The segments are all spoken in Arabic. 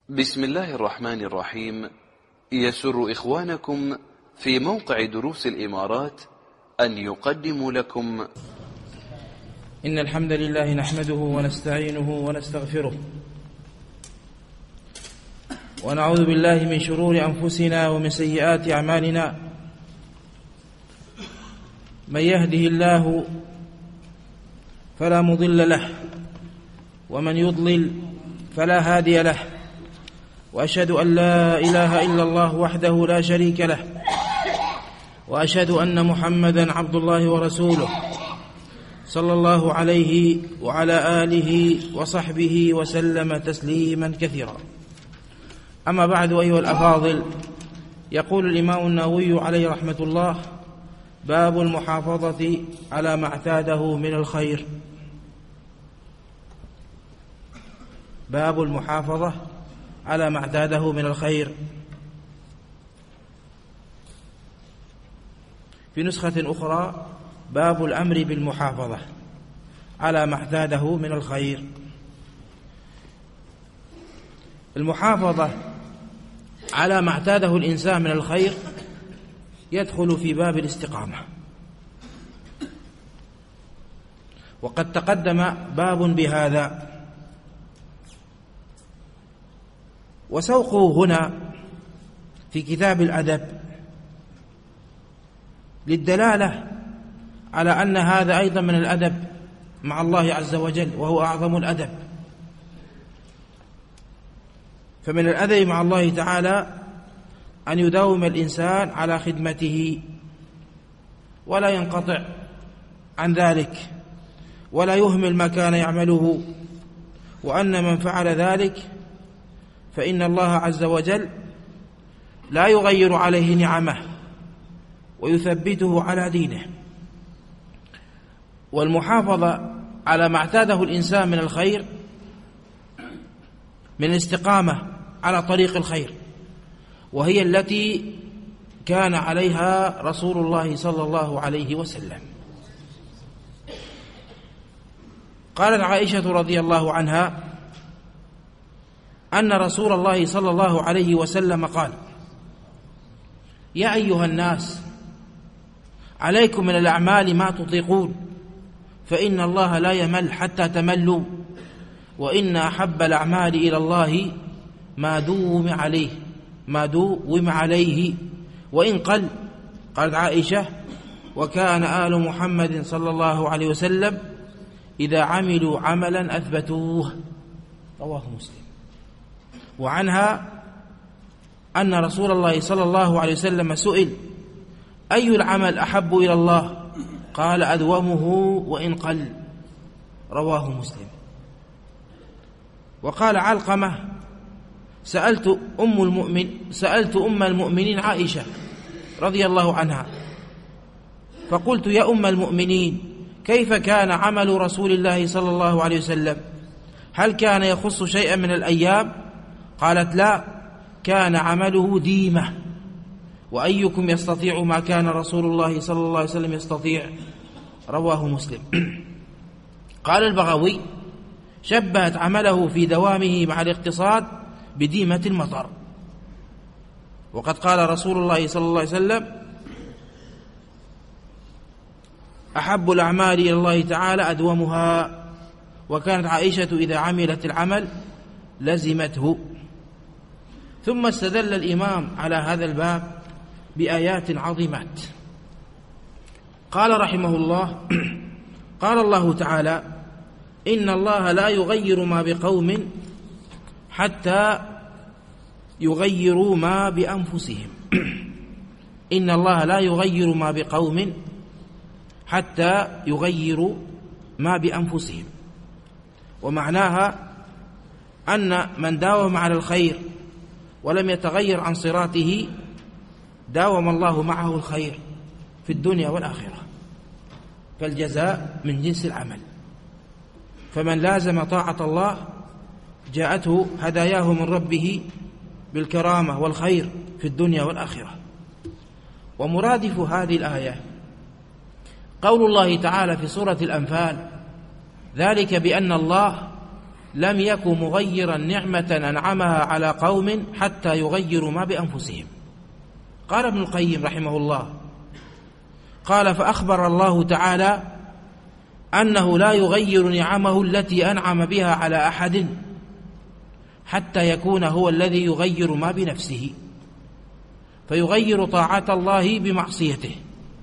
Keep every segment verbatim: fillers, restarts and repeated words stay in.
بسم الله الرحمن الرحيم. يسر إخوانكم في موقع دروس الإمارات أن يقدموا لكم إن الحمد لله نحمده ونستعينه ونستغفره ونعوذ بالله من شرور أنفسنا ومن سيئات أعمالنا. من يهده الله فلا مضل له ومن يضلل فلا هادي له، وأشهد أن لا إله إلا الله وحده لا شريك له، وأشهد أن محمدا عبد الله ورسوله صلى الله عليه وعلى آله وصحبه وسلم تسليما كثيرا. أما بعد، أيها الأفاضل، يقول الإمام النووي عليه رحمة الله: باب المحافظة على ما اعتاده من الخير. باب المحافظة على ما اعتاده من الخير. في نسخة أخرى: باب الأمر بالمحافظة على ما اعتاده من الخير. المحافظة على ما اعتاده الإنسان من الخير يدخل في باب الاستقامة، وقد تقدم باب بهذا، وسوقه هنا في كتاب الأدب للدلالة على أن هذا أيضا من الأدب مع الله عز وجل، وهو أعظم الأدب. فمن الأدب مع الله تعالى أن يداوم الإنسان على خدمته ولا ينقطع عن ذلك ولا يهمل ما كان يعمله، وأن من فعل ذلك فإن الله عز وجل لا يغير عليه نعمه ويثبته على دينه. والمحافظة على ما اعتاده الإنسان من الخير من الاستقامة على طريق الخير، وهي التي كان عليها رسول الله صلى الله عليه وسلم. قالت عائشة رضي الله عنها أن رسول الله صلى الله عليه وسلم قال: يا أيها الناس، عليكم من الأعمال ما تطيقون، فإن الله لا يمل حتى تملوا، وإن أحب الأعمال إلى الله ما دوم عليه ما دوم عليه وإن قل. قالت عائشة: وكان آل محمد صلى الله عليه وسلم إذا عملوا عملا أثبتوه. رواه مسلم. وعنها أن رسول الله صلى الله عليه وسلم سئل: أي العمل أحب إلى الله؟ قال: أدومه وإن قل. رواه مسلم. وقال علقمة: سألت أم المؤمن سألت أم المؤمنين عائشة رضي الله عنها فقلت: يا أم المؤمنين، كيف كان عمل رسول الله صلى الله عليه وسلم؟ هل كان يخص شيئا من الأيام؟ قالت: لا، كان عمله ديمة. وأيكم يستطيع ما كان رسول الله صلى الله عليه وسلم يستطيع؟ رواه مسلم. قال البغوي: شبهت عمله في دوامه مع الاقتصاد بديمة المطر. وقد قال رسول الله صلى الله عليه وسلم: أحب الأعمال إلى الله تعالى أدومها. وكانت عائشة إذا عملت العمل لزمته. ثم استدل الإمام على هذا الباب بآيات عظيمات. قال رحمه الله: قال الله تعالى: إن الله لا يغير ما بقوم حتى يغيروا ما بأنفسهم. إن الله لا يغير ما بقوم حتى يغيروا ما بأنفسهم. ومعناها أن من داوم على الخير ولم يتغير عن صراطه داوم الله معه الخير في الدنيا والآخرة، فالجزاء من جنس العمل. فمن لازم طاعة الله جاءته هداياه من ربه بالكرامة والخير في الدنيا والآخرة. ومرادف هذه الآية قول الله تعالى في سورة الأنفال: ذلك بأن الله لم يك مغيرا نعمة أنعمها على قوم حتى يغيروا ما بأنفسهم. قال ابن القيم رحمه الله قال فأخبر الله تعالى أنه لا يغير نعمه التي أنعم بها على أحد حتى يكون هو الذي يغير ما بنفسه، فيغير طاعة الله بمعصيته،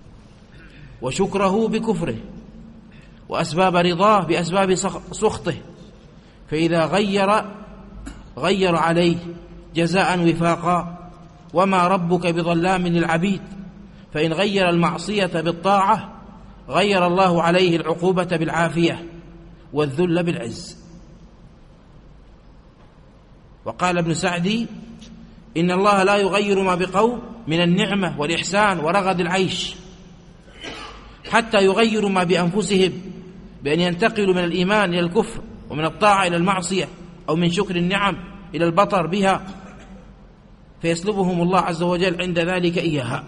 وشكره بكفره، وأسباب رضاه بأسباب سخطه، فإذا غير غير عليه جزاء وفاقا، وما ربك بظلام للعبيد، فإن غير المعصية بالطاعة غير الله عليه العقوبة بالعافية والذل بالعز. وقال ابن سعدي إن الله لا يغير ما بقوم من النعمة والإحسان ورغد العيش حتى يغيروا ما بأنفسهم، بأن ينتقلوا من الإيمان إلى الكفر، ومن الطاعة إلى المعصية، أو من شكر النعم إلى البطر بها، فيسلبهم الله عز وجل عند ذلك إياها.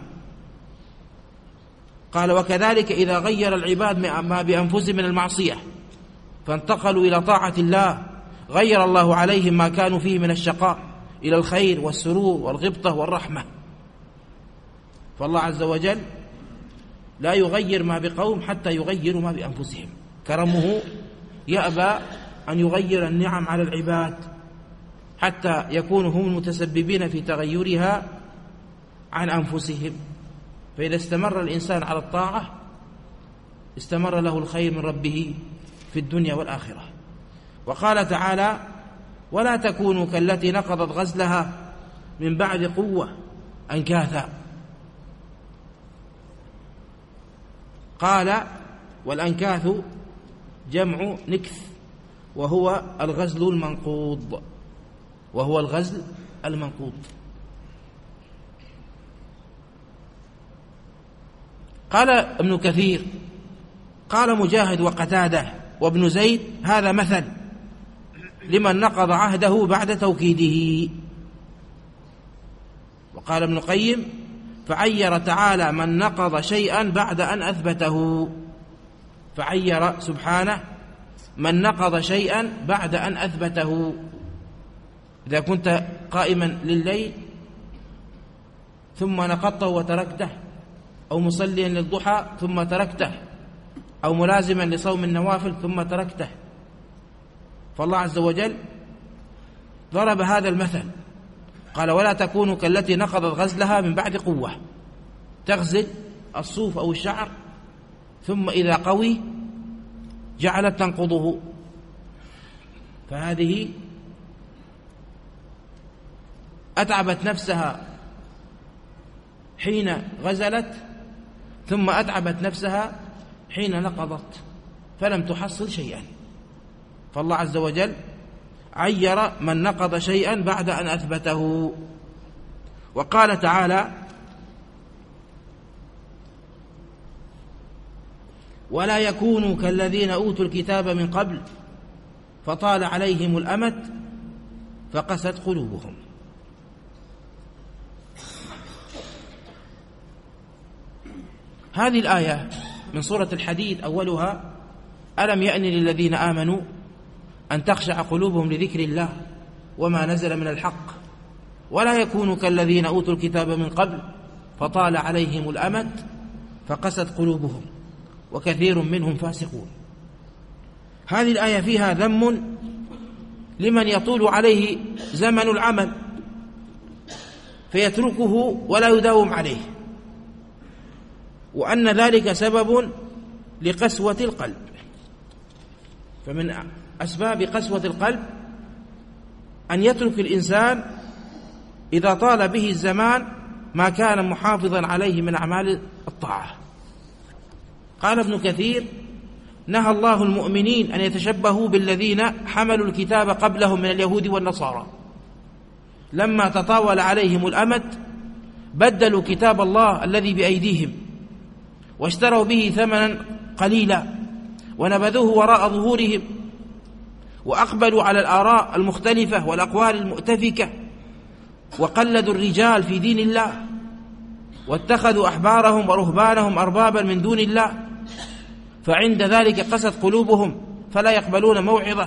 قال وكذلك إذا غير العباد ما بأنفسهم من المعصية فانتقلوا إلى طاعة الله غير الله عليهم ما كانوا فيه من الشقاء إلى الخير والسرور والغبطة والرحمة. فالله عز وجل لا يغير ما بقوم حتى يغيروا ما بأنفسهم. كرمه يأبى أن يغير النعم على العباد حتى يكونوا هم المتسببين في تغيرها عن أنفسهم. فإذا استمر الإنسان على الطاعة استمر له الخير من ربه في الدنيا والآخرة. وقال تعالى ولا تكونوا كالتي نقضت غزلها من بعد قوة أنكاثا. قال والأنكاث جمع نكث، وهو الغزل المنقوض وهو الغزل المنقوض. قال ابن كثير قال مجاهد وقتادة وابن زيد هذا مثل لمن نقض عهده بعد توكيده. وقال ابن القيم فعير تعالى من نقض شيئا بعد أن أثبته، فعير سبحانه من نقض شيئا بعد أن أثبته. إذا كنت قائما لليل ثم نقضته وتركته، أو مصليا للضحى ثم تركته، أو ملازما لصوم النوافل ثم تركته، فالله عز وجل ضرب هذا المثل قال ولا تكونوا كالتي نقضت غزلها من بعد قوة، تغزل الصوف أو الشعر ثم إذا قوي جعلت تنقضه، فهذه أتعبت نفسها حين غزلت ثم أتعبت نفسها حين نقضت فلم تحصل شيئا. فالله عز وجل عير من نقض شيئا بعد أن أثبته. وقال تعالى ولا يكونوا كالذين أوتوا الكتاب من قبل فطال عليهم الأمد فقست قلوبهم. هذه الآية من سورة الحديد أولها ألم يأن للذين آمنوا أن تخشع قلوبهم لذكر الله وما نزل من الحق ولا يكونوا كالذين أوتوا الكتاب من قبل فطال عليهم الأمد فقست قلوبهم وكثير منهم فاسقون. هذه الآية فيها ذم لمن يطول عليه زمن العمل فيتركه ولا يداوم عليه، وأن ذلك سبب لقسوة القلب. فمن أسباب قسوة القلب أن يترك الإنسان إذا طال به الزمان ما كان محافظا عليه من أعمال الطاعة. قال ابن كثير نهى الله المؤمنين أن يتشبهوا بالذين حملوا الكتاب قبلهم من اليهود والنصارى، لما تطاول عليهم الأمد بدلوا كتاب الله الذي بأيديهم واشتروا به ثمنا قليلا ونبذوه وراء ظهورهم، وأقبلوا على الآراء المختلفة والأقوال المؤتفكة، وقلدوا الرجال في دين الله، واتخذوا أحبارهم ورهبانهم أربابا من دون الله، فعند ذلك قست قلوبهم فلا يقبلون موعظة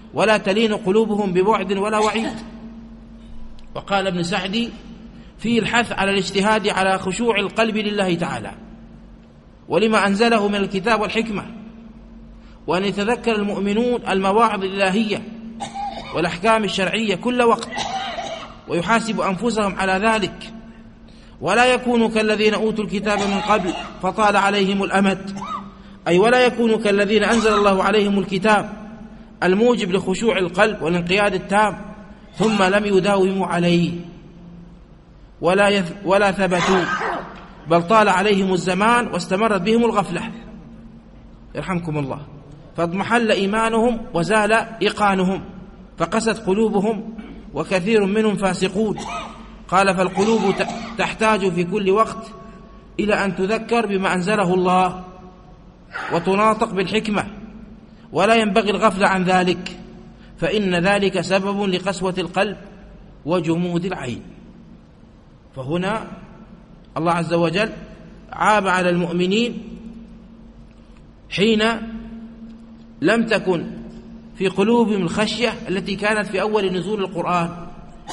ولا تلين قلوبهم ببعد ولا وعيد. وقال ابن سعدي فيه الحث على الاجتهاد على خشوع القلب لله تعالى ولما أنزله من الكتاب والحكمة، وأن يتذكر المؤمنون المواعظ الإلهية والأحكام الشرعية كل وقت ويحاسب أنفسهم على ذلك، ولا يكونوا كالذين أوتوا الكتاب من قبل فطال عليهم الأمد، أي ولا يكونوا كالذين أنزل الله عليهم الكتاب الموجب لخشوع القلب والانقياد التام ثم لم يداوموا عليه ولا, يث ولا ثبتوا، بل طال عليهم الزمان واستمرت بهم الغفلة يرحمكم الله، فاضمحل إيمانهم وزال إيقانهم فقست قلوبهم وكثير منهم فاسقون. قال فالقلوب تحتاج في كل وقت إلى أن تذكر بما أنزله الله وتناطق بالحكمة، ولا ينبغي الغفل عن ذلك، فإن ذلك سبب لقسوة القلب وجمود العين. فهنا الله عز وجل عاب على المؤمنين حين لم تكن في قلوبهم الخشية التي كانت في أول نزول القرآن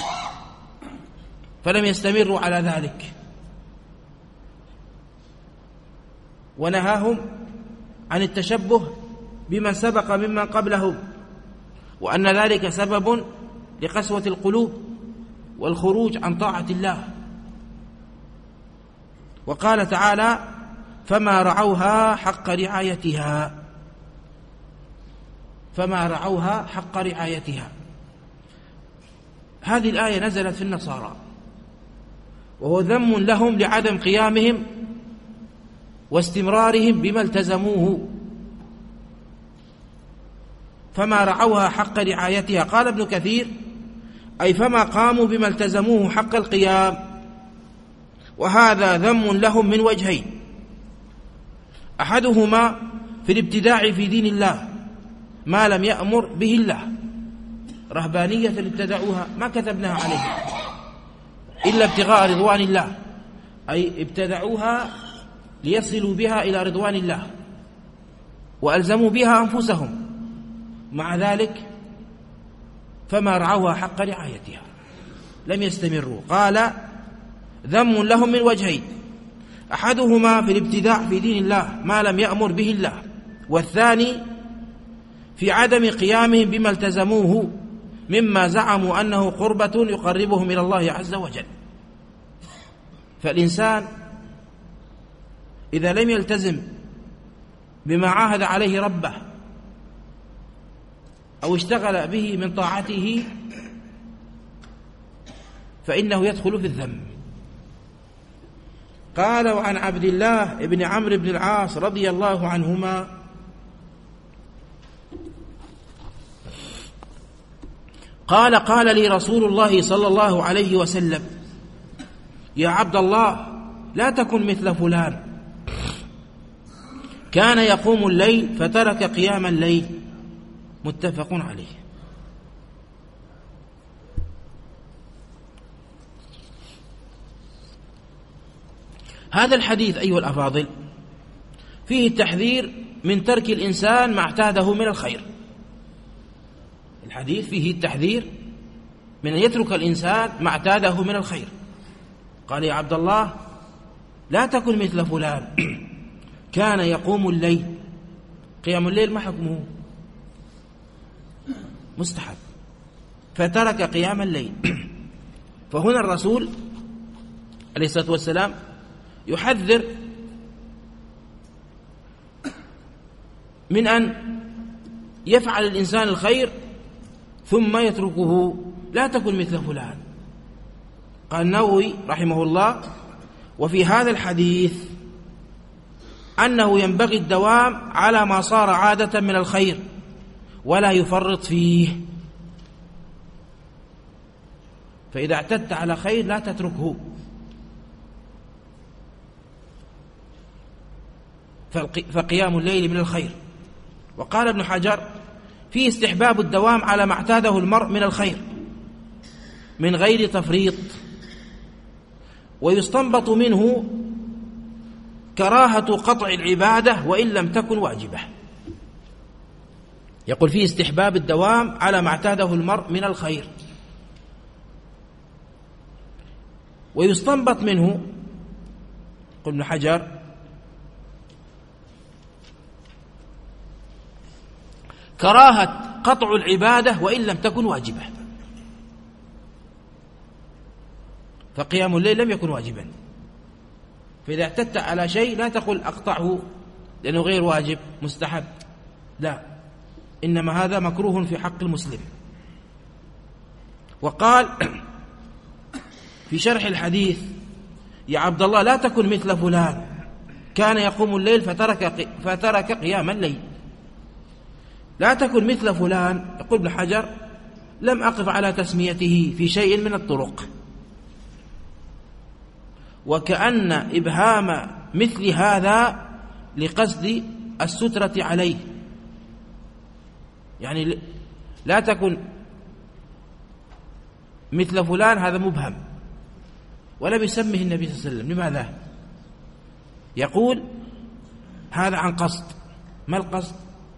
فلم يستمروا على ذلك، ونهاهم عن التشبه بمن سبق ممن قبلهم، وأن ذلك سبب لقسوة القلوب والخروج عن طاعة الله. وقال تعالى فما رعوها حق رعايتها، فما رعوها حق رعايتها. هذه الآية نزلت في النصارى، وهو ذم لهم لعدم قيامهم واستمرارهم بما التزموه. فما رعوها حق رعايتها، قال ابن كثير أي فما قاموا بما التزموه حق القيام، وهذا ذم لهم من وجهين: أحدهما في الابتداع في دين الله ما لم يأمر به الله، رهبانية ابتدعوها ما كتبناها عليهم إلا ابتغاء رضوان الله، أي ابتدعوها ليصلوا بها إلى رضوان الله وألزموا بها أنفسهم، مع ذلك فما رعوها حق رعايتها لم يستمروا. قال ذم لهم من وجهين: أحدهما في الابتداع في دين الله ما لم يأمر به الله، والثاني في عدم قيامهم بما التزموه مما زعموا أنه قربة يقربهم إلى الله عز وجل. فالإنسان إذا لم يلتزم بما عاهد عليه ربه أو اشتغل به من طاعته فإنه يدخل في الذم. قال وعن عبد الله بن عمرو بن العاص رضي الله عنهما قال قال لي رسول الله صلى الله عليه وسلم: يا عبد الله لا تكن مثل فلان كان يقوم الليل فترك قيام الليل. متفق عليه. هذا الحديث أيها الأفاضل فيه التحذير من ترك الإنسان ما اعتاده من الخير. الحديث فيه التحذير من أن يترك الإنسان ما اعتاده من الخير. قال يا عبد الله لا تكن مثل فلان كان يقوم الليل. قيام الليل ما حكمه؟ مستحب، فترك قيام الليل. فهنا الرسول عليه الصلاة والسلام يحذر من أن يفعل الإنسان الخير ثم يتركه. لا تكن مثل فلان. قال النووي رحمه الله: وفي هذا الحديث أنه ينبغي الدوام على ما صار عادة من الخير ولا يفرط فيه. فإذا اعتدت على خير لا تتركه. فقيام الليل من الخير. وقال ابن حجر: فيه استحباب الدوام على ما اعتاده المرء من الخير من غير تفريط، ويستنبط منه كراهة قطع العبادة وإن لم تكن واجبة. يقول فيه استحباب الدوام على ما اعتاده المرء من الخير. ويستنبط منه يقول ابن حجر كراهة قطع العبادة وإن لم تكن واجبة، فقيام الليل لم يكن واجبا، فإذا اعتدت على شيء لا تقل أقطعه لأنه غير واجب مستحب، لا، إنما هذا مكروه في حق المسلم. وقال في شرح الحديث يا عبد الله لا تكن مثل فلان كان يقوم الليل فترك, فترك قيام الليل. لا تكن مثل فلان، يقول ابن حجر لم أقف على تسميته في شيء من الطرق، وكأن إبهام مثل هذا لقصد السترة عليه، يعني لا تكن مثل فلان هذا مبهم ولم يسمه النبي صلى الله عليه وسلم. لماذا؟ يقول هذا عن قصد. ما القصد؟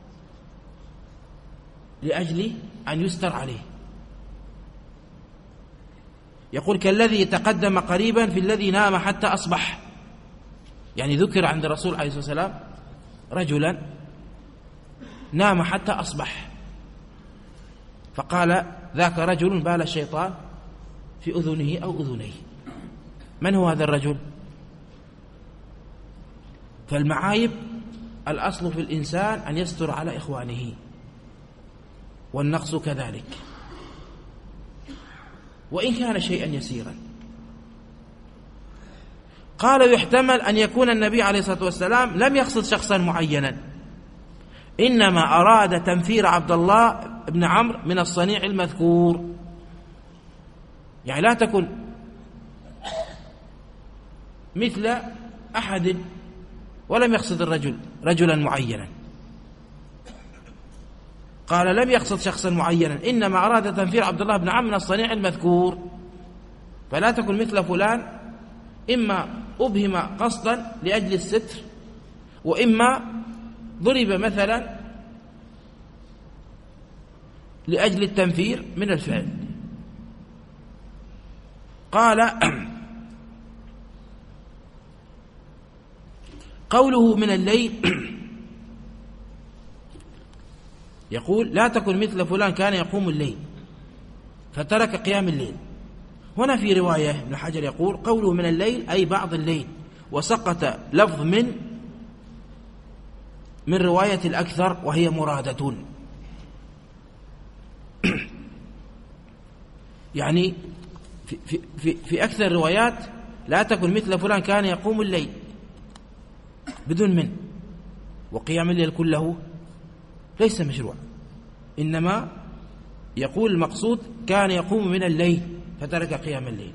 لأجل أن يستر عليه. يقول كالذي تقدم قريبا في الذي نام حتى أصبح، يعني ذكر عند الرسول عليه الصلاة والسلام رجلا نام حتى أصبح، فقال ذاك رجل بال الشيطان في أذنه أو أذنيه. من هو هذا الرجل؟ فالمعايب الأصل في الإنسان أن يستر على إخوانه، والنقص كذلك وإن كان شيئا يسيرا. قال يحتمل أن يكون النبي عليه الصلاة والسلام لم يقصد شخصا معينا، إنما أراد تنفير عبد الله بن عمرو من الصنيع المذكور. يعني لا تكن مثل أحد ولم يقصد الرجل رجلا معينا. قال لم يقصد شخصا معينا، إنما أراد تنفير عبد الله بن عمرو من الصنيع المذكور. فلا تكن مثل فلان، إما أبهم قصدا لأجل الستر، وإما ضرب مثلا لأجل التنفير من الفعل. قال قوله من الليل يقول لا تكن مثل فلان كان يقوم الليل فترك قيام الليل. هنا في رواية ابن حجر يقول قوله من الليل أي بعض الليل، وسقط لفظ من من رواية الأكثر وهي مرادة. يعني في, في, في, في أكثر الروايات لا تكن مثل فلان كان يقوم الليل بدون من، وقيام الليل كله ليس مشروع، إنما يقول المقصود كان يقوم من الليل فترك قيام الليل.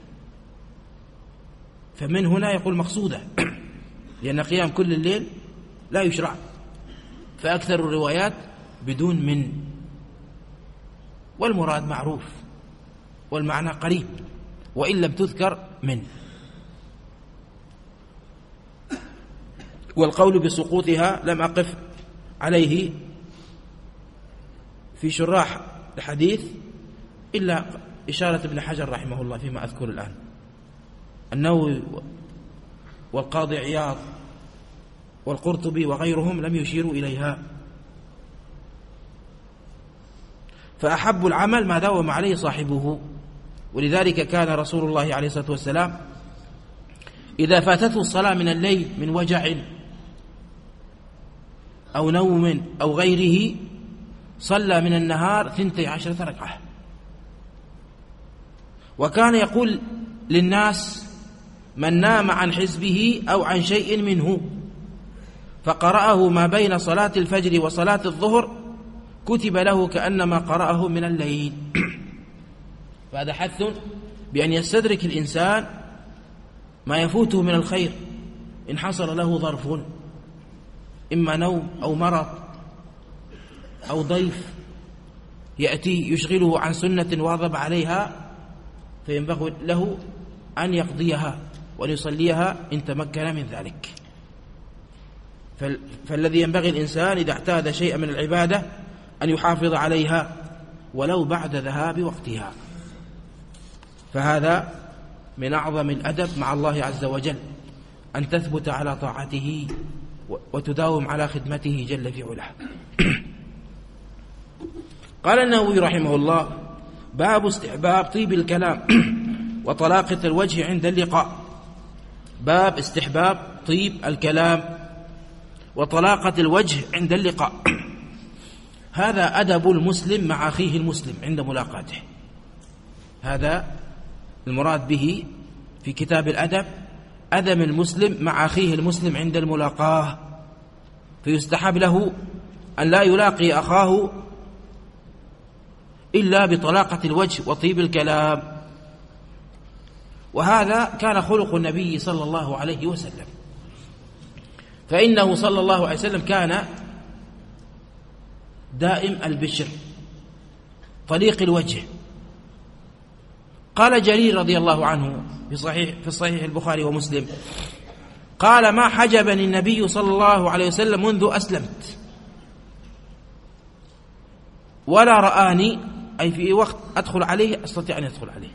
فمن هنا يقول مقصودة، لأن قيام كل الليل لا يشرع، فأكثر الروايات بدون من، والمراد معروف والمعنى قريب وإن لم تذكر من. والقول بسقوطها لم أقف عليه في شراح الحديث إلا إشارة ابن حجر رحمه الله فيما أذكر الآن. النووي والقاضي عياض والقرطبي وغيرهم لم يشيروا إليها. فأحب العمل ما داوم عليه صاحبه، ولذلك كان رسول الله عليه الصلاة والسلام إذا فاتته الصلاة من الليل من وجع أو نوم أو غيره صلى من النهار ثنتي عشرة ركعة. وكان يقول للناس من نام عن حزبه أو عن شيء منه فقرأه ما بين صلاة الفجر وصلاة الظهر كتب له كأنما قرأه من الليل. فهذا حث بأن يستدرك الإنسان ما يفوته من الخير إن حصل له ظرف، إما نوم أو مرض أو ضيف يأتي يشغله عن سنة واظب عليها، فينبغي له أن يقضيها وليصليها إن تمكن من ذلك. فالذي ينبغي الإنسان إذا اعتاد شيئا من العبادة أن يحافظ عليها ولو بعد ذهاب وقتها. فهذا من أعظم الأدب مع الله عز وجل، أن تثبت على طاعته وتداوم على خدمته جل في علاه. قال النووي رحمه الله: باب استحباب طيب الكلام وطلاقة الوجه عند اللقاء. باب استحباب طيب الكلام وطلاقة الوجه عند اللقاء. هذا أدب المسلم مع أخيه المسلم عند ملاقاته. هذا المراد به في كتاب الأدب، أدب المسلم مع أخيه المسلم عند الملاقاة، فيستحب له أن لا يلاقي أخاه إلا بطلاقة الوجه وطيب الكلام. وهذا كان خلق النبي صلى الله عليه وسلم، فإنه صلى الله عليه وسلم كان دائم البشر طليق الوجه. قال جرير رضي الله عنه في صحيح في صحيح البخاري ومسلم، قال: ما حجبني النبي صلى الله عليه وسلم منذ أسلمت ولا رآني، أي في وقت أدخل عليه أستطيع أن يدخل عليه،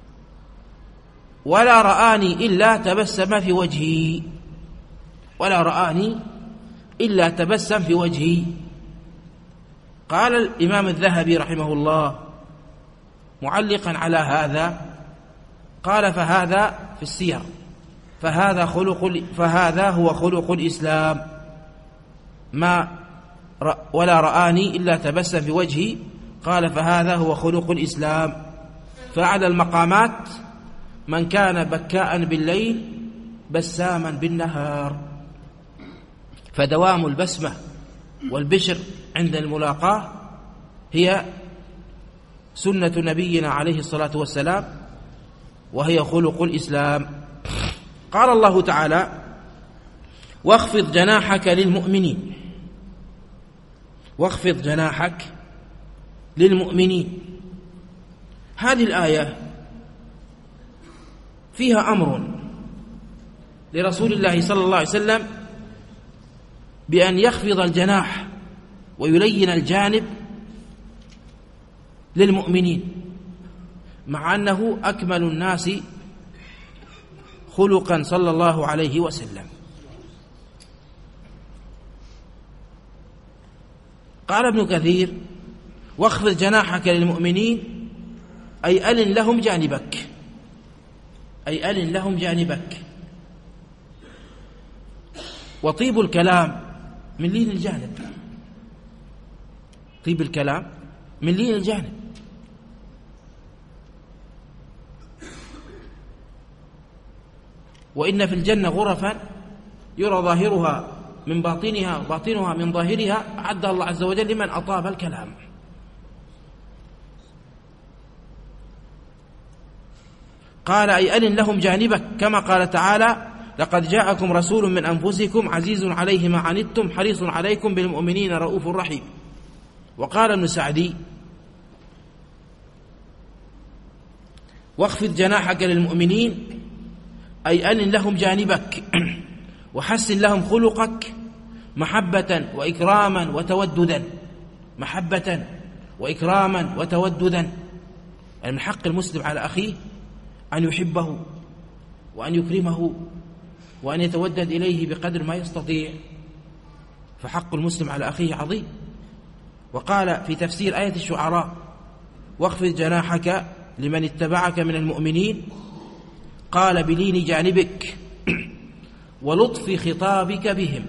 ولا رآني إلا تبسم في وجهي، ولا رآني إلا تبسم في وجهي. قال الإمام الذهبي رحمه الله معلقا على هذا، قال: فهذا في السير، فهذا خلق فهذا هو خلق الإسلام، ما ولا رآني إلا تبسم في وجهي. قال: فهذا هو خلق الإسلام. فأعلى المقامات من كان بكاء بالليل بساما بالنهار. فدوام البسمة والبشر عند الملاقاة هي سنة نبينا عليه الصلاة والسلام، وهي خلق الإسلام. قال الله تعالى: واخفض جناحك للمؤمنين، واخفض جناحك للمؤمنين. هذه الآية فيها أمر لرسول الله صلى الله عليه وسلم بأن يخفض الجناح ويلين الجانب للمؤمنين، مع أنه أكمل الناس خلقا صلى الله عليه وسلم. قال ابن كثير: واخفض جناحك للمؤمنين أي ألن لهم جانبك، أي ألن لهم جانبك. وطيب الكلام من لين الجانب، طيب الكلام من لين الجانب. وإن في الجنة غرفا يرى ظاهرها من باطنها وباطنها من ظاهرها، أعدها الله عز وجل لمن أطاب الكلام. قال: أي ألن لهم جانبك، كما قال تعالى: لقد جاءكم رسول من أنفسكم عزيز عليه ما عنتم حريص عليكم بالمؤمنين رؤوف رحيم. وقال ابن سعدي: واخفض جناحك للمؤمنين أي ألن لهم جانبك وحسن لهم خلقك محبة وإكراما وتوددا، محبة وإكراما وتوددا. يعني من حق المسلم على أخيه أن يحبه وأن يكرمه وأن يتودد إليه بقدر ما يستطيع، فحق المسلم على أخيه عظيم. وقال في تفسير آية الشعراء: واخفض جناحك لمن اتبعك من المؤمنين، قال: بلين جانبك ولطف خطابك بهم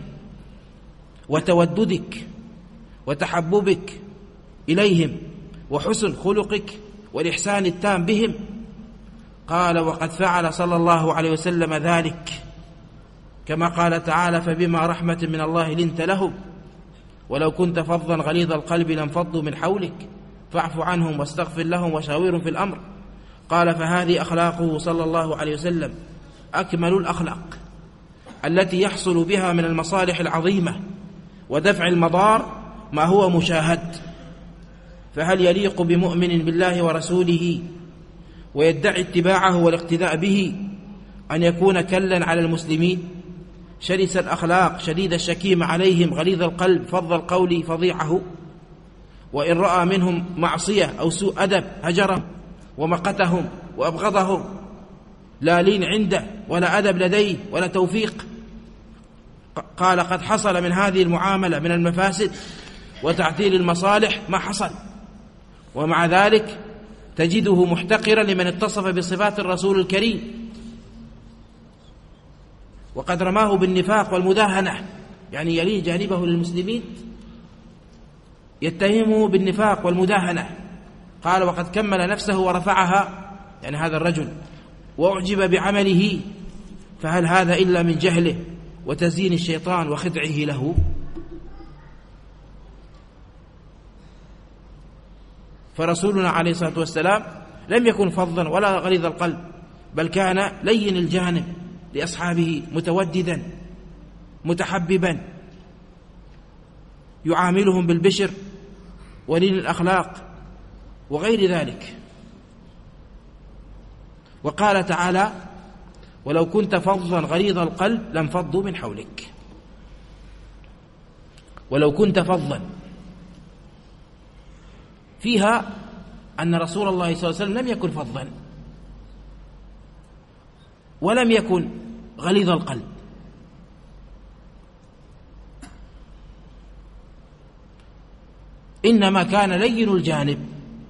وتوددك وتحببك إليهم وحسن خلقك والإحسان التام بهم. قال: وقد فعل صلى الله عليه وسلم ذلك، كما قال تعالى: فبما رحمة من الله لنت لهم ولو كنت فظا غليظ القلب لانفضوا من حولك فاعف عنهم واستغفر لهم وشاورهم في الأمر. قال: فهذه أخلاقه صلى الله عليه وسلم أكمل الأخلاق التي يحصل بها من المصالح العظيمة ودفع المضار ما هو مشاهد. فهل يليق بمؤمن بالله ورسوله ويدعي اتباعه والاقتداء به أن يكون كلا على المسلمين، شرس الأخلاق شديد الشكيم عليهم غليظ القلب فظ القول فظيعه؟ وإن رأى منهم معصية أو سوء أدب هجرهم ومقتهم وأبغضهم، لا لين عنده ولا أدب لديه ولا توفيق. قال قد حصل من هذه المعاملة من المفاسد وتعطيل المصالح ما حصل، ومع ذلك تجده محتقرا لمن اتصف بصفات الرسول الكريم، وقد رماه بالنفاق والمداهنة، يعني يليه جانبه للمسلمين يتهمه بالنفاق والمداهنة. قال وقد كمل نفسه ورفعها، يعني هذا الرجل، وأعجب بعمله، فهل هذا إلا من جهله وتزيين الشيطان وخدعه له؟ فرسولنا عليه الصلاة والسلام لم يكن فظا ولا غليظ القلب، بل كان لين الجانب لأصحابه، متوددا متحببا، يعاملهم بالبشر ولين الأخلاق وغير ذلك. وقال تعالى ولو كنت فظا غليظ القلب لانفضوا من حولك. ولو كنت فظا فيها أن رسول الله صلى الله عليه وسلم لم يكن فظا ولم يكن غليظ القلب، إنما كان لين الجانب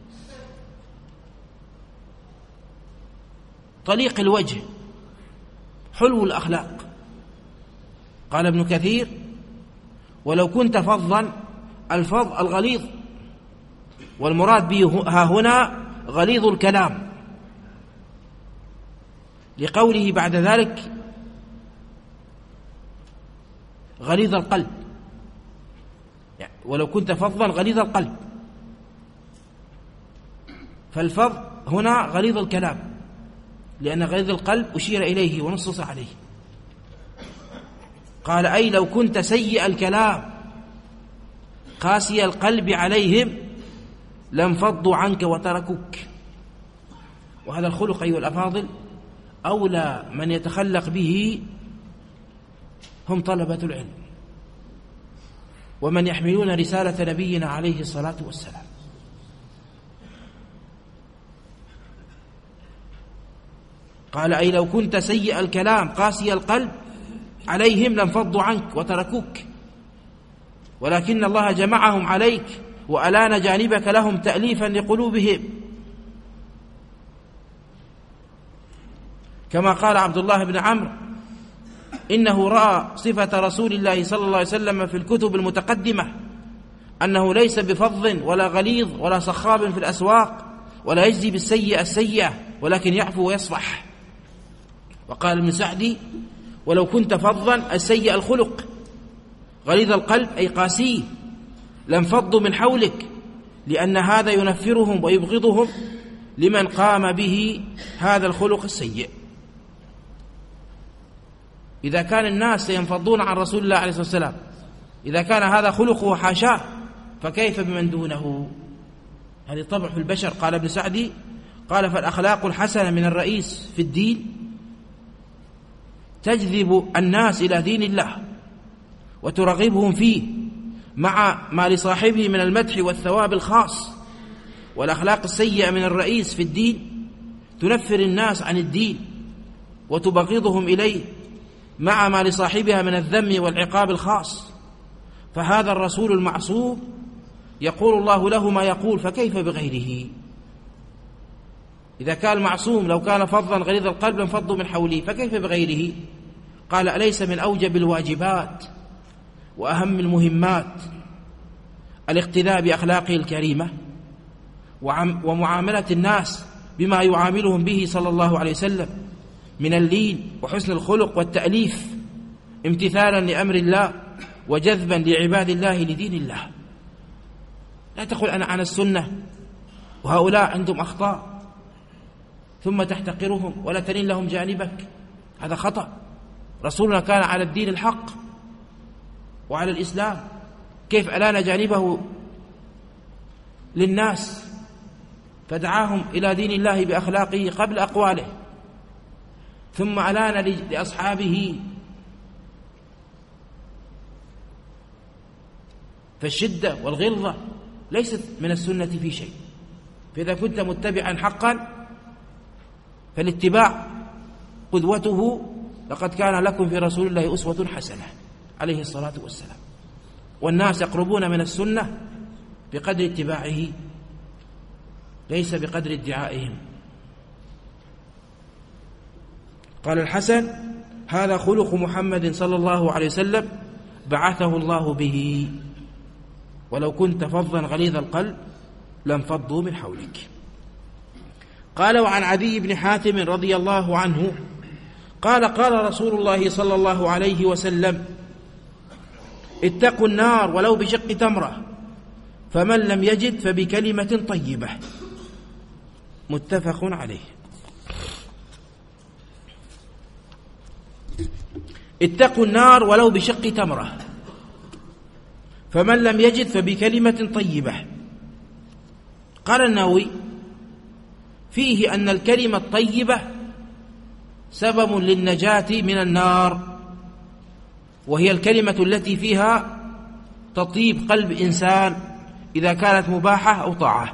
طليق الوجه حلو الأخلاق. قال ابن كثير ولو كنت فظا، الفظ الغليظ، والمراد به ها هنا غليظ الكلام، لقوله بعد ذلك غليظ القلب، يعني ولو كنت فظا غليظ القلب، فالفظ هنا غليظ الكلام، لأن غليظ القلب أشير إليه ونصص عليه. قال أي لو كنت سيء الكلام قاسي القلب عليهم لانفضوا عنك وتركوك. وهذا الخلق أيها الأفاضل أولى من يتخلق به هم طلبة العلم ومن يحملون رسالة نبينا عليه الصلاة والسلام. قال أي لو كنت سيء الكلام قاسي القلب عليهم لانفضوا عنك وتركوك، ولكن الله جمعهم عليك وألان جانبك لهم تأليفا لقلوبهم، كما قال عبد الله بن عمرو إنه رأى صفة رسول الله صلى الله عليه وسلم في الكتب المتقدمة أنه ليس بفظ ولا غليظ ولا صخاب في الأسواق ولا يجزي بالسيئة السيئة، ولكن يعفو ويصفح. وقال ابن سعدي ولو كنت فظا السيء الخلق غليظ القلب أي قاسيه لانفضوا من حولك، لأن هذا ينفرهم ويبغضهم لمن قام به هذا الخلق السيء. إذا كان الناس سينفضون عن رسول الله عليه الصلاة والسلام، إذا كان هذا خلقه حاشاه، فكيف بمن دونه؟ هذه طبع في البشر. قال ابن سعدي قال فالأخلاق الحسنة من الرئيس في الدين تجذب الناس إلى دين الله وترغبهم فيه مع ما لصاحبه من المدح والثواب الخاص، والأخلاق السيئة من الرئيس في الدين تنفر الناس عن الدين وتبغضهم إليه مع ما لصاحبها من الذم والعقاب الخاص. فهذا الرسول المعصوم يقول الله له ما يقول، فكيف بغيره؟ إذا كان معصوم لو كان فظا غليظ القلب لانفضوا من حوله، فكيف بغيره؟ قال أليس من أوجب الواجبات وأهم المهمات الاقتداء بأخلاقه الكريمة ومعاملة الناس بما يعاملهم به صلى الله عليه وسلم من اللين وحسن الخلق والتأليف، امتثالا لأمر الله وجذبا لعباد الله لدين الله. لا تقول أنا عن السنة وهؤلاء عندهم أخطاء ثم تحتقرهم ولا تلين لهم جانبك، هذا خطأ. رسولنا كان على الدين الحق وعلى الإسلام، كيف ألان جانبه للناس فدعاهم إلى دين الله بأخلاقه قبل أقواله، ثم ألان لأصحابه فالشدة والغلظة ليست من السنة في شيء. فإذا كنت متبعا حقا فالاتباع قدوته، لقد كان لكم في رسول الله أسوة حسنة عليه الصلاة والسلام. والناس يقربون من السنة بقدر اتباعه ليس بقدر ادعائهم. قال الحسن: هذا خلق محمد صلى الله عليه وسلم بعثه الله به، ولو كنت فظا غليظ القلب لانفضوا من حولك. قال: وعن عدي بن حاتم رضي الله عنه قال: قال رسول الله صلى الله عليه وسلم: اتقوا النار ولو بشق تمرة، فمن لم يجد فبكلمة طيبة. متفق عليه. اتقوا النار ولو بشق تمرة، فمن لم يجد فبكلمة طيبة. قال النووي: فيه أن الكلمة الطيبة سبب للنجاة من النار، وهي الكلمة التي فيها تطيب قلب إنسان إذا كانت مباحة أو طاعة.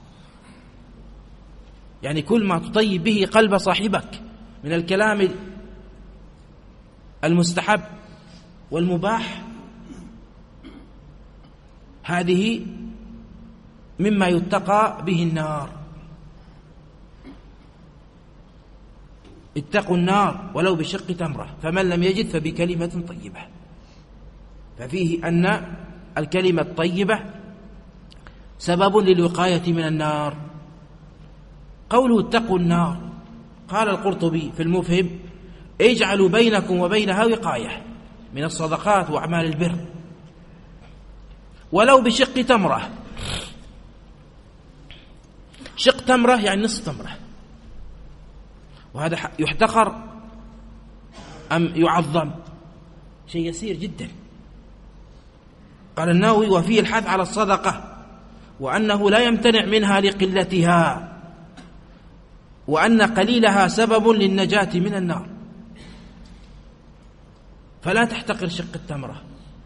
يعني كل ما تطيب به قلب صاحبك من الكلام المستحب والمباح، هذه مما يتقى به النار. اتقوا النار ولو بشق تمرة، فمن لم يجد فبكلمة طيبة. ففيه أن الكلمة الطيبة سبب للوقاية من النار. قوله اتقوا النار، قال القرطبي في المفهم: اجعلوا بينكم وبينها وقاية من الصدقات وأعمال البر، ولو بشق تمرة. شق تمرة يعني نصف تمرة، وهذا يحتقر أم يعظم؟ شيء يسير جدا. قال النووي: وفيه الحث على الصدقة، وأنه لا يمتنع منها لقلتها، وأن قليلها سبب للنجاة من النار. فلا تحتقر شق التمرة،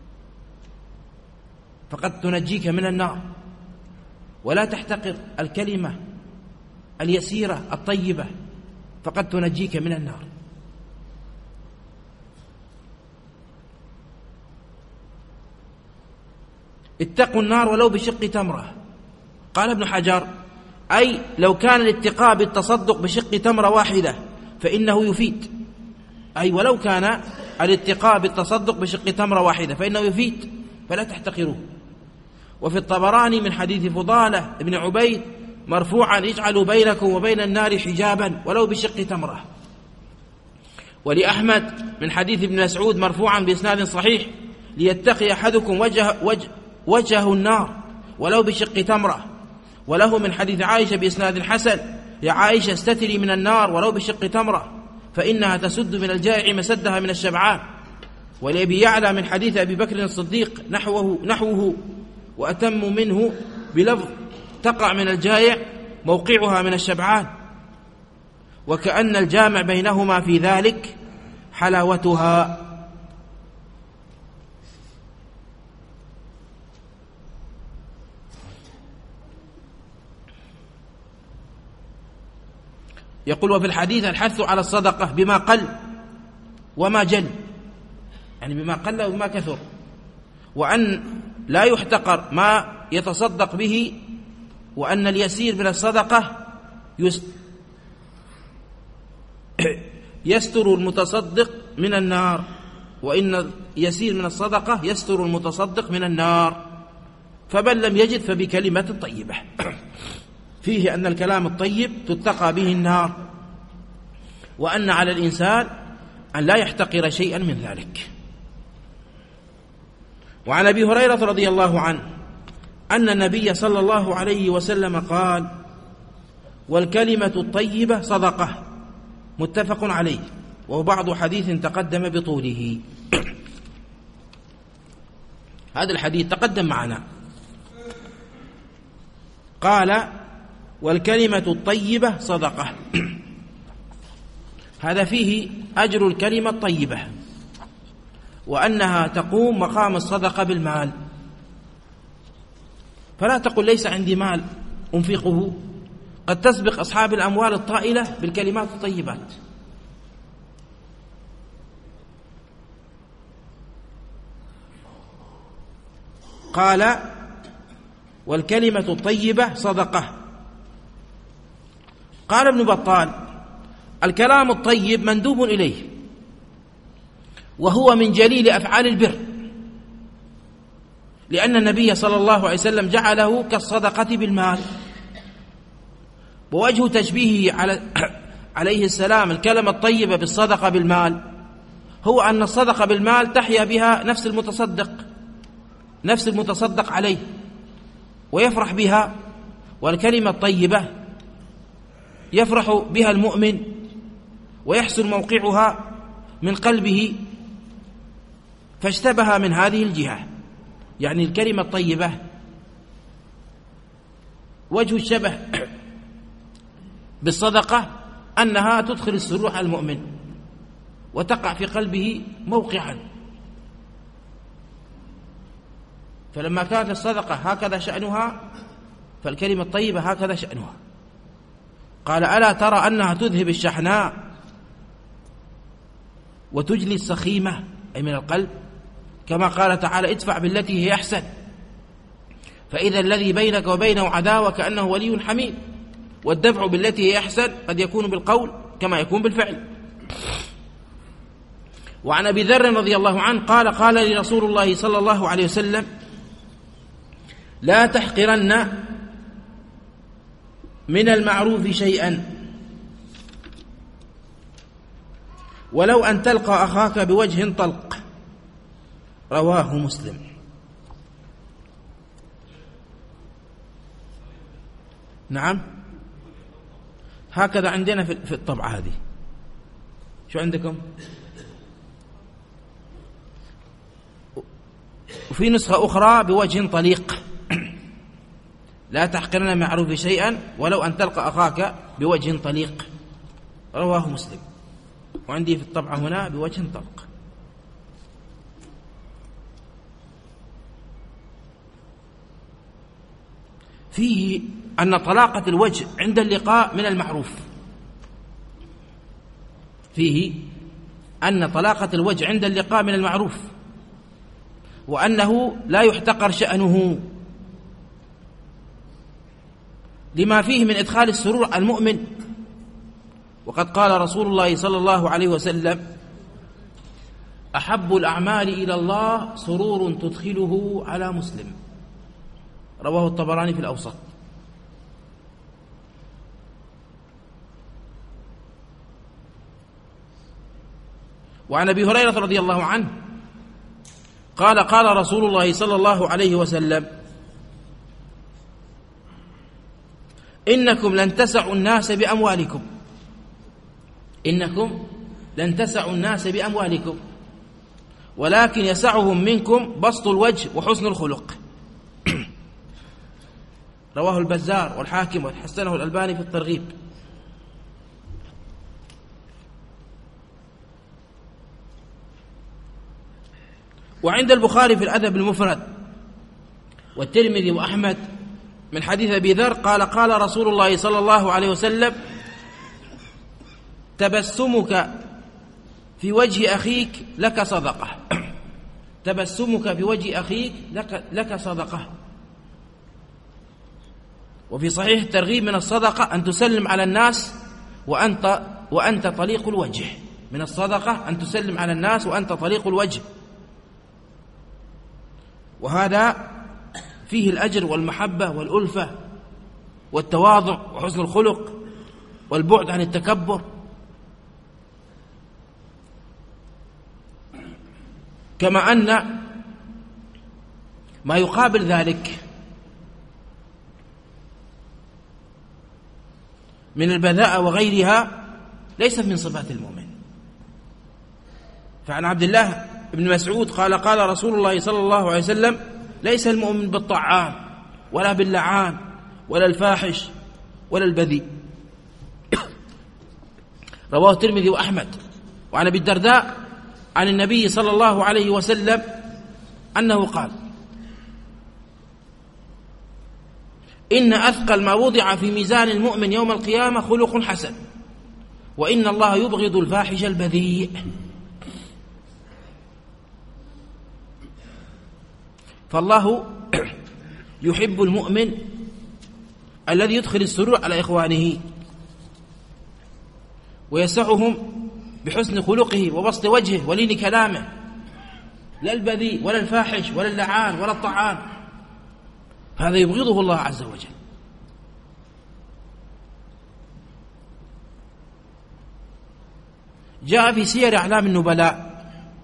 فقد تنجيك من النار. ولا تحتقر الكلمة اليسيرة الطيبة، فقد تنجيك من النار. اتقوا النار ولو بشق تمرة. قال ابن حجر: أي لو كان الاتقاء بالتصدق بشق تمرة واحدة فإنه يفيد. أي ولو كان الاتقاء بالتصدق بشق تمرة واحدة فإنه يفيد، فلا تحتقروه. وفي الطبراني من حديث فضالة ابن عبيد مرفوعا: اجعلوا بينكم وبين النار حجابا ولو بشق تمرة. ولأحمد من حديث ابن مسعود مرفوعا بإسناد صحيح: ليتقي أحدكم وجه وجه وجهه النار ولو بشق تمرة. وله من حديث عائشة بإسناد حسن: يا عائشة استتري من النار ولو بشق تمرة، فإنها تسد من الجائع مسدها من الشبعان. ولأبي يعلى من حديث أبي بكر الصديق نحوه, نحوه وأتم منه بلفظ: تقع من الجائع موقعها من الشبعان، وكأن الجامع بينهما في ذلك حلاوتها. يقول: وفي الحديث الحث على الصدقة بما قل وما جل، يعني بما قل وما كثر، وأن لا يحتقر ما يتصدق به، وأن اليسير من الصدقة يستر المتصدق من النار، وإن يسير من الصدقة يستر المتصدق من النار. فمن لم يجد فبكلمة طيبة. فيه أن الكلام الطيب تتقى به النار، وأن على الإنسان أن لا يحتقر شيئا من ذلك. وعن أبي هريرة رضي الله عنه أن النبي صلى الله عليه وسلم قال: والكلمة الطيبة صدقة. متفق عليه، وهو بعض حديث تقدم بطوله. هذا الحديث تقدم معنا. قال: والكلمة الطيبة صدقة. هذا فيه أجر الكلمة الطيبة، وأنها تقوم مقام الصدقة بالمال. فلا تقل ليس عندي مال أنفقه، قد تسبق أصحاب الأموال الطائلة بالكلمات الطيبات. قال: والكلمة الطيبة صدقة. قال ابن بطال: الكلام الطيب مندوب إليه، وهو من جليل أفعال البر، لأن النبي صلى الله عليه وسلم جعله كالصدقة بالمال. ووجه تشبيهه على عليه السلام الكلمة الطيبة بالصدقة بالمال هو أن الصدقة بالمال تحيا بها نفس المتصدق نفس المتصدق عليه ويفرح بها، والكلمة الطيبة يفرح بها المؤمن ويحسن موقعها من قلبه، فاشتبه من هذه الجهة. يعني الكلمة الطيبة وجه الشبه بالصدقة أنها تدخل السرور على المؤمن وتقع في قلبه موقعا، فلما كانت الصدقة هكذا شأنها فالكلمة الطيبة هكذا شأنها. قال: ألا ترى أنها تذهب الشحناء وتجلي السخيمة، أي من القلب، كما قال تعالى: ادفع بالتي هي أحسن فإذا الذي بينك وبينه عداوة كأنه ولي حميم. والدفع بالتي هي أحسن قد يكون بالقول كما يكون بالفعل. وعن أبي ذر رضي الله عنه قال: قال لي رسول الله صلى الله عليه وسلم: لا تحقرن من المعروف شيئا ولو أن تلقى أخاك بوجه طلق. رواه مسلم. نعم، هكذا عندنا في الطبعة هذه. شو عندكم؟ وفي نسخة أخرى بوجه طليق: لا تحقرن معروف شيئا ولو أن تلقى أخاك بوجه طليق. رواه مسلم. وعندي في الطبعة هنا بوجه طلق. فيه أن طلاقة الوجه عند اللقاء من المعروف فيه أن طلاقة الوجه عند اللقاء من المعروف، وأنه لا يحتقر شأنه لما فيه من إدخال السرور على المؤمن. وقد قال رسول الله صلى الله عليه وسلم: أحب الأعمال إلى الله سرور تدخله على مسلم. رواه الطبراني في الأوسط. وعن أبي هريرة رضي الله عنه قال: قال رسول الله صلى الله عليه وسلم: إنكم لن تسعوا الناس بأموالكم إنكم لن تسعوا الناس بأموالكم ولكن يسعهم منكم بسط الوجه وحسن الخلق. رواه البزار والحاكم وحسنه الألباني في الترغيب. وعند البخاري في الأدب المفرد والترمذي وأحمد من حديث أبي ذر قال: قال رسول الله صلى الله عليه وسلم: تبسمك في وجه أخيك لك صدقة تبسمك في وجه أخيك لك, لك صدقة. وفي صحيح الترغيب من الصدقة أن تسلم على الناس وأنت, وأنت طليق الوجه. من الصدقة أن تسلم على الناس وأنت طليق الوجه، وهذا فيه الأجر والمحبة والألفة والتواضع وحسن الخلق والبعد عن التكبر. كما أن ما يقابل ذلك من البذاءة وغيرها ليست من صفات المؤمن. فعن عبد الله بن مسعود قال: قال رسول الله صلى الله عليه وسلم: ليس المؤمن بالطعام ولا باللعان ولا الفاحش ولا البذيء. رواه الترمذي وأحمد. وعن أبي الدرداء عن النبي صلى الله عليه وسلم أنه قال: إن أثقل ما وضع في ميزان المؤمن يوم القيامة خلق حسن، وإن الله يبغض الفاحش البذيء. فالله يحب المؤمن الذي يدخل السرور على إخوانه ويسعهم بحسن خلقه وبسط وجهه ولين كلامه، لا البذيء ولا الفاحش ولا اللعان ولا الطعان، هذا يبغضه الله عز وجل. جاء في سير أعلام النبلاء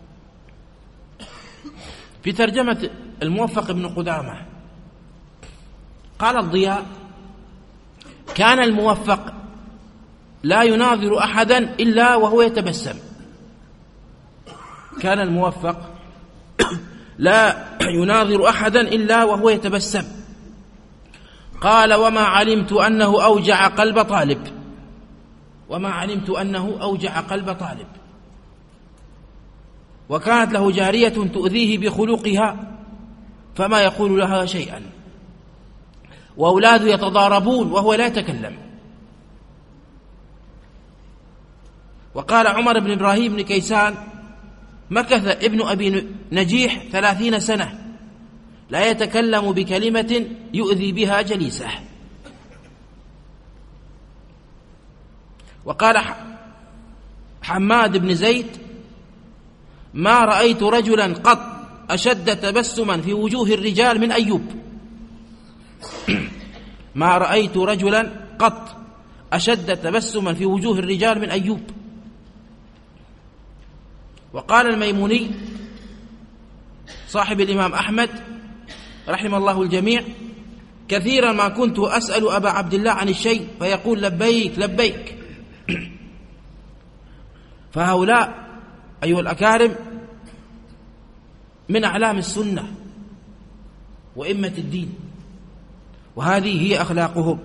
في ترجمة الموفق بن قدامة قال الضياء: كان الموفق لا يناظر أحدا إلا وهو يتبسم. كان الموفق لا يناظر أحدا إلا وهو يتبسم. قال: وما علمت أنه أوجع قلب طالب وما علمت أنه أوجع قلب طالب. وكانت له جارية تؤذيه بخلقها فما يقول لها شيئا، وأولاده يتضاربون وهو لا يتكلم. وقال عمر بن إبراهيم بن كيسان: مكث ابن أبي نجيح ثلاثين سنة لا يتكلم بكلمة يؤذي بها جليسه. وقال حماد بن زيد: ما رأيت رجلا قط أشد تبسما في وجوه الرجال من أيوب. ما رأيت رجلا قط أشد تبسما في وجوه الرجال من أيوب. وقال الميموني صاحب الإمام أحمد رحم الله الجميع: كثيرا ما كنت أسأل أبا عبد الله عن الشيء فيقول لبيك لبيك. فهؤلاء أيها الأكارم من أعلام السنة وإمة الدين، وهذه هي أخلاقهم.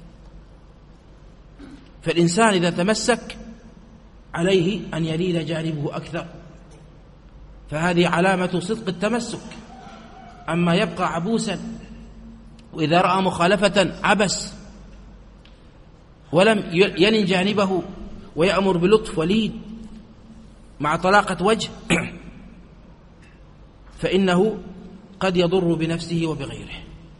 فالإنسان إذا تمسك عليه أن يلين جانبه أكثر، فهذه علامة صدق التمسك. أما يبقى عبوسا وإذا رأى مخالفة عبس ولم يلن جانبه ويأمر بلطف ولين مع طلاقة وجه فإنه قد يضر بنفسه وبغيره.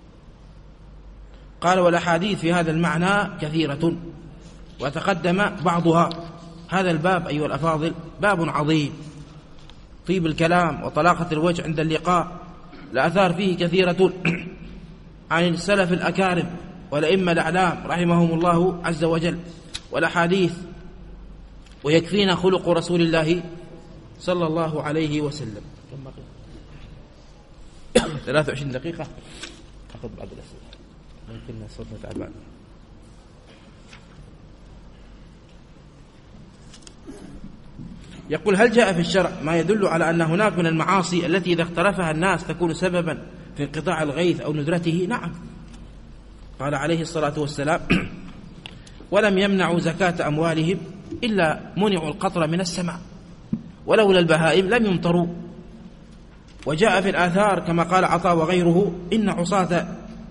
قال: والأحاديث في هذا المعنى كثيرة وتقدم بعضها. هذا الباب أيها الأفاضل باب عظيم، طيب الكلام وطلاقة الوجه عند اللقاء. الآثار فيه كثيرة عن السلف الأكارم والأئمة الأعلام رحمهم الله عز وجل، والأحاديث ويكفينا خلق رسول الله صلى الله عليه وسلم. ثلاث وعشرين دقيقة أخذ بعض الأسئلة، ممكن صوتنا تعبان. يقول: هل جاء في الشرع ما يدل على أن هناك من المعاصي التي إذا اقترفها الناس تكون سببا في انقطاع الغيث أو ندرته؟ نعم. قال عليه الصلاة والسلام: ولم يمنعوا زكاة أموالهم إلا منعوا القطر من السماء، ولولا البهائم لم يمطروا. وجاء في الآثار كما قال عطاء وغيره: إن عصاة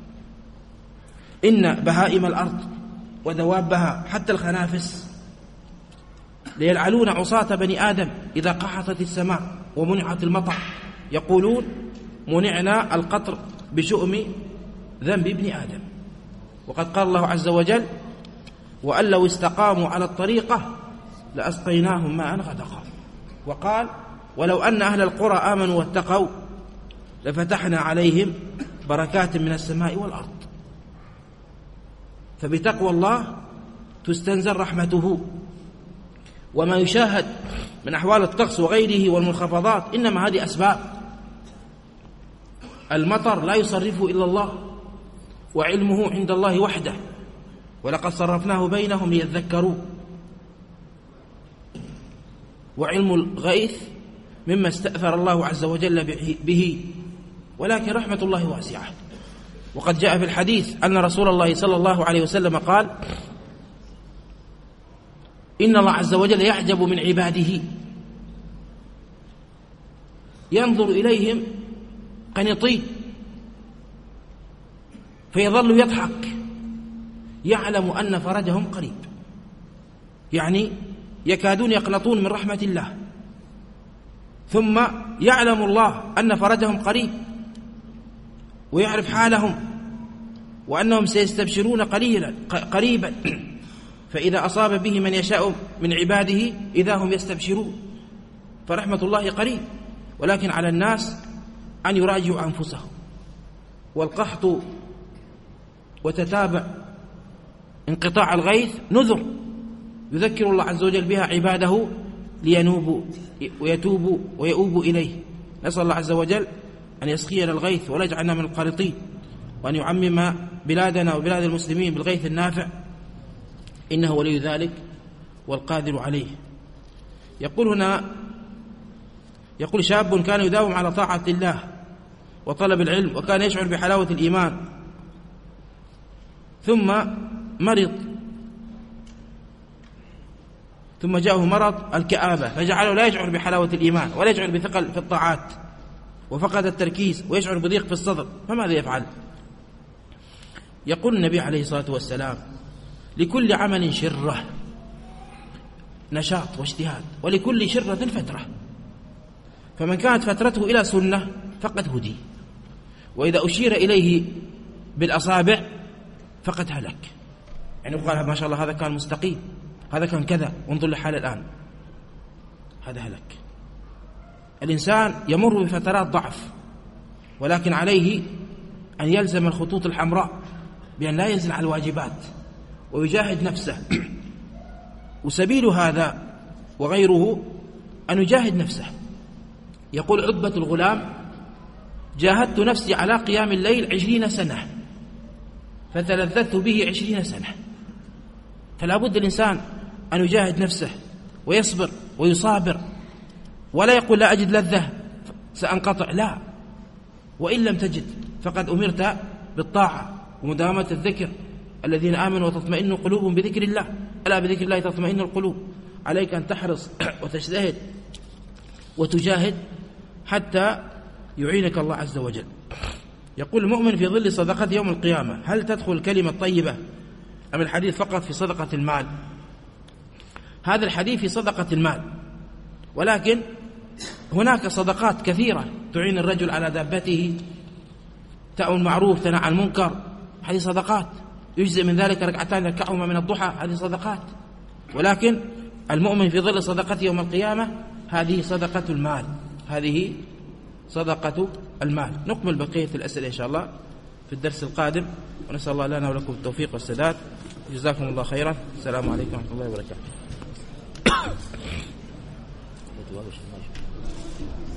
إن بهائم الأرض ودوابها حتى الخنافس ليلعلون عصاة بني آدم إذا قحطت السماء ومنعت المطر، يقولون: منعنا القطر بشؤم ذنب ابن آدم. وقد قال الله عز وجل: وأن لو استقاموا على الطريقة لأسقيناهم ماء غدقا. وقال: ولو أن أهل القرى آمنوا واتقوا لفتحنا عليهم بركات من السماء والأرض. فبتقوى الله تستنزل رحمته. وما يشاهد من أحوال الطقس وغيره والمنخفضات إنما هذه أسباب. المطر لا يصرفه إلا الله، وعلمه عند الله وحده، ولقد صرفناه بينهم ليذكروا. وعلم الغيث مما استأثر الله عز وجل به، ولكن رحمة الله واسعة. وقد جاء في الحديث أن رسول الله صلى الله عليه وسلم قال: إن الله عز وجل يعجب من عباده، ينظر إليهم قنطين فيظل يضحك يعلم أن فرجهم قريب، يعني يكادون يقنطون من رحمة الله، ثم يعلم الله أن فرجهم قريب ويعرف حالهم وأنهم سيستبشرون قليلا قريبا، فإذا أصاب به من يشاء من عباده إذا هم يستبشرون، فرحمة الله قريب. ولكن على الناس أن يراجعوا أنفسهم، والقحط وتتابع انقطاع الغيث نذر يذكر الله عز وجل بها عباده لينوبوا ويتوبوا ويؤوبوا إليه. نسأل الله عز وجل أن يسقينا الغيث ولا يجعلنا من القانطين، وأن يعمم بلادنا وبلاد المسلمين بالغيث النافع، إنه ولي ذلك والقادر عليه. يقول هنا، يقول شاب كان يداوم على طاعة الله وطلب العلم وكان يشعر بحلاوة الإيمان، ثم مرض، ثم جاءه مرض الكآبة فجعله لا يشعر بحلاوة الإيمان ولا يشعر بثقل في الطاعات، وفقد التركيز ويشعر بضيق في الصدر، فماذا يفعل؟ يقول النبي عليه الصلاة والسلام: لكل عمل شرة، نشاط واجتهاد، ولكل شرة فترة، فمن كانت فترته إلى سنة فقد هدي، وإذا أشير إليه بالأصابع فقد هلك. يعني قال ما شاء الله هذا كان مستقيم، هذا كان كذا، وانظر لحاله الآن، هذا هلك. الإنسان يمر بفترات ضعف، ولكن عليه أن يلزم الخطوط الحمراء بأن لا ينزل على الواجبات ويجاهد نفسه، وسبيل هذا وغيره أن يجاهد نفسه. يقول عتبة الغلام: جاهدت نفسي على قيام الليل عشرين سنة فتلذذت به عشرين سنة. فلا بد الإنسان أن يجاهد نفسه ويصبر ويصابر، ولا يقول لا أجد لذة سأنقطع، لا، وإن لم تجد فقد أمرت بالطاعة ومداومة الذكر. الذين آمنوا وتطمئن قلوبهم بذكر الله، ألا بذكر الله تطمئن القلوب. عليك أن تحرص وتجتهد وتجاهد حتى يعينك الله عز وجل. يقول المؤمن في ظل صدقة يوم القيامة: هل تدخل الكلمة الطيبة أم الحديث فقط في صدقة المال؟ هذا الحديث في صدقة المال، ولكن هناك صدقات كثيرة تعين الرجل على دابته، تأمر المعروف تنهى عن المنكر، هذه صدقات، يجزئ من ذلك ركعتان يركعهما من الضحى، هذه صدقات. ولكن المؤمن في ظل صدقة يوم القيامة هذه صدقة المال، هذه صدقة المال. نكمل بقية الأسئلة إن شاء الله في الدرس القادم، ونسأل الله لنا ولكم التوفيق والسداد. جزاكم الله خيرا. السلام عليكم ورحمة الله وبركاته.